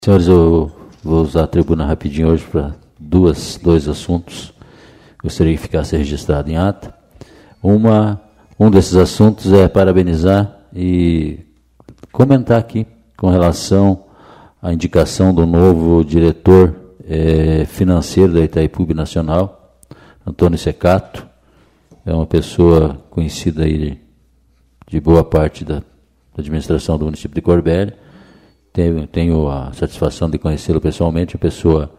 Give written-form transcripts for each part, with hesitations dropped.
Senhores, eu vou usar a tribuna rapidinho hoje para dois assuntos. Gostaria que ficasse registrado em ata. Um desses assuntos é parabenizar e comentar aqui com relação à indicação do novo diretor financeiro da Itaipu Binacional, Antônio Secato. É uma pessoa conhecida aí de boa parte da administração do município de Corbélia. Tenho a satisfação de conhecê-lo pessoalmente, uma pessoa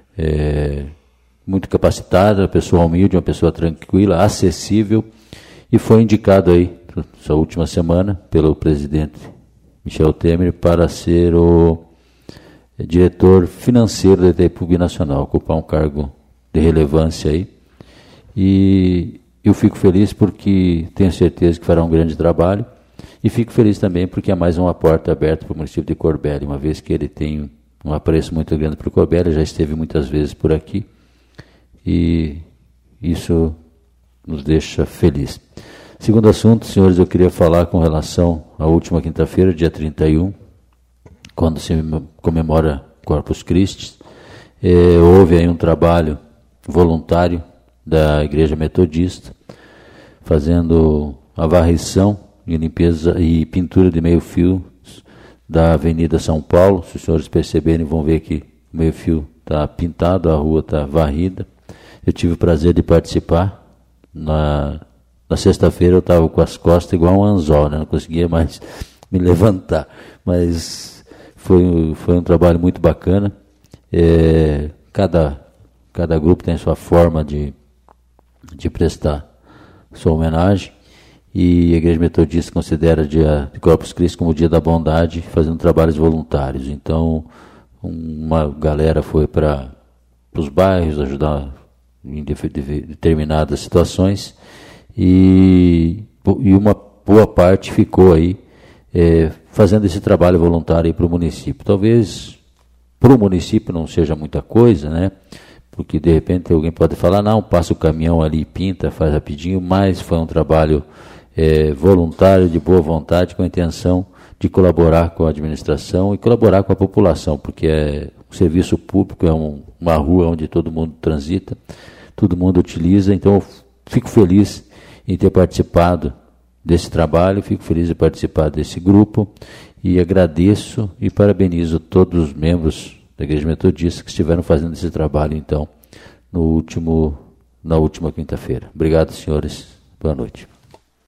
muito capacitada, uma pessoa humilde, uma pessoa tranquila, acessível, e foi indicado aí, essa última semana, pelo presidente Michel Temer, para ser o diretor financeiro da Itaipu Binacional, ocupar um cargo de relevância aí. E eu fico feliz porque tenho certeza que fará um grande trabalho. E fico feliz também porque é mais uma porta aberta para o município de Corbélia, uma vez que ele tem um apreço muito grande para o Corbélia, já esteve muitas vezes por aqui, e isso nos deixa feliz. Segundo assunto, senhores, eu queria falar com relação à última quinta-feira, dia 31, quando se comemora Corpus Christi. Houve aí um trabalho voluntário da Igreja Metodista, fazendo a varrição e limpeza e pintura de meio-fio da Avenida São Paulo. Se os senhores perceberem, vão ver que o meio-fio está pintado, a rua está varrida. Eu tive o prazer de participar. Na sexta-feira eu estava com as costas igual um anzol, né? Não conseguia mais me levantar. Mas foi um trabalho muito bacana. Cada grupo tem sua forma de prestar sua homenagem. E a Igreja Metodista considera o dia de Corpus Christi como o dia da bondade, fazendo trabalhos voluntários. Então, uma galera foi para os bairros ajudar em determinadas situações, e uma boa parte ficou aí fazendo esse trabalho voluntário para o município. Talvez para o município não seja muita coisa, né? Porque de repente alguém pode falar, não, passa o caminhão ali, pinta, faz rapidinho, mas foi um trabalho voluntário, de boa vontade, com a intenção de colaborar com a administração e colaborar com a população, porque é um serviço público, é uma rua onde todo mundo transita, todo mundo utiliza. Então eu fico feliz em ter participado desse trabalho, fico feliz de participar desse grupo, e agradeço e parabenizo todos os membros da Igreja Metodista que estiveram fazendo esse trabalho, então, na última quinta-feira. Obrigado, senhores. Boa noite.